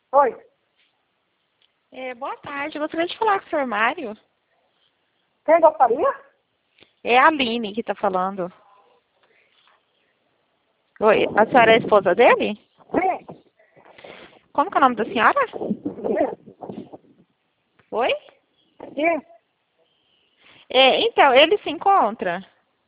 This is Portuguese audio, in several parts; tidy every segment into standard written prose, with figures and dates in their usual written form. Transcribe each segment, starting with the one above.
Oi. Boa tarde, gostaria de falar com o senhor Mário. Quem gostaria? É a Aline que está falando. Oi, a senhora é a esposa dele? Sim. Como que é o nome da senhora? Sim. Oi? Sim. Então, ele se encontra?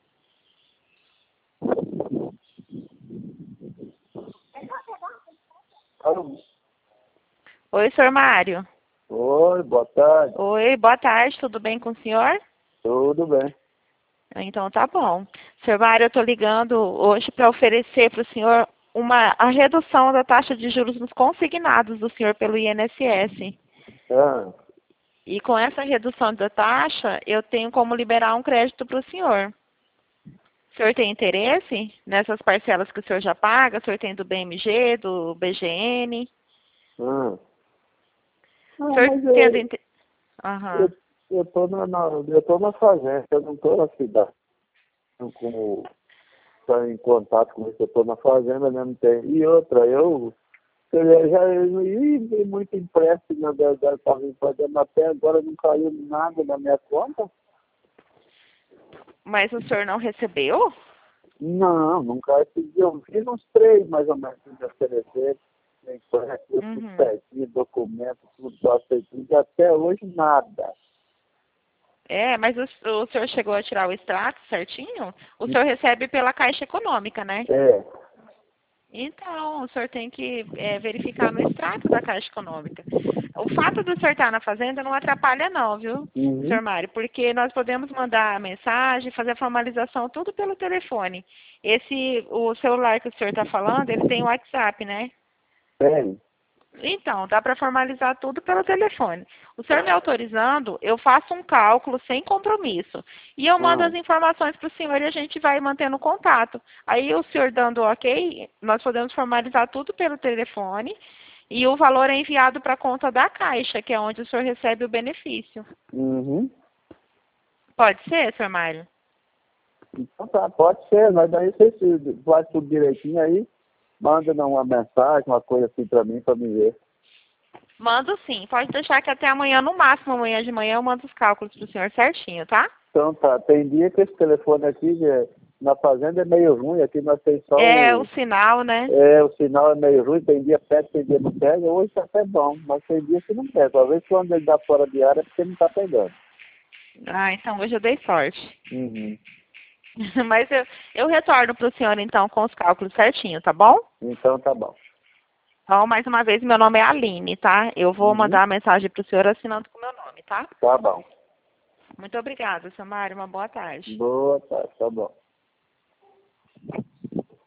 Alô? Oi, senhor Mário. Oi, boa tarde. Oi, boa tarde, tudo bem com o senhor? Tudo bem. Então tá bom. Senhor Mário, eu estou ligando hoje para oferecer para o senhor a redução da taxa de juros nos consignados do senhor pelo INSS. Ah, E com essa redução da taxa, eu tenho como liberar um crédito para o senhor. O senhor tem interesse nessas parcelas que o senhor já paga? O senhor tem do BMG, do BGN? ah. O Não, senhor mas tendo eu, interesse? eu, Aham. eu tô eu tô na fazenda, eu não tô na cidade. Eu, como estou em contato com isso, eu tô na fazenda, né? Não tem. E outra, eu já vi muito empréstimo da fazenda, até agora não caiu nada na minha conta. Mas o senhor não recebeu? Não, nunca recebi. Eu fiz uns três, mais ou menos, de oferecer. Tudo Uhum. certinho, documento, tudo certinho. E até hoje nada. Mas o senhor chegou a tirar o extrato certinho? O senhor recebe pela Caixa Econômica, né? É. Então, o senhor tem que verificar no extrato da Caixa Econômica. O fato do senhor estar na fazenda não atrapalha não, viu, Uhum. senhor Mário? Porque nós podemos mandar a mensagem, fazer a formalização, tudo pelo telefone. O celular que o senhor está falando, ele tem o WhatsApp, né? Tem. Então, dá para formalizar tudo pelo telefone. O senhor me autorizando, eu faço um cálculo sem compromisso. E eu mando Ah. as informações para o senhor e a gente vai mantendo contato. Aí o senhor dando ok, nós podemos formalizar tudo pelo telefone e o valor é enviado para a conta da Caixa, que é onde o senhor recebe o benefício. Uhum. Pode ser, senhor Mário? Então tá, pode ser, mas daí você faz tudo direitinho aí, manda uma mensagem, uma coisa assim pra mim, pra me ver. Mando sim. Pode deixar que até amanhã, no máximo amanhã de manhã, eu mando os cálculos para o senhor certinho, tá? Então tá, tem dia que esse telefone aqui na fazenda é meio ruim, aqui nós temos só É o sinal, né? o sinal é meio ruim, tem dia pega, tem dia não pega, hoje tá até bom, mas tem dia que não pega. Talvez quando ele dá fora de área é porque não tá pegando. Ah, então hoje eu dei sorte. Uhum. Mas eu retorno para o senhor, então, com os cálculos certinho, tá bom? Então tá bom. Então, mais uma vez, meu nome é Aline, tá? Eu vou Uhum. mandar a mensagem para o senhor assinando com o meu nome, tá? Tá bom. Muito obrigada, seu Mário. Uma boa tarde. Boa tarde, tá bom.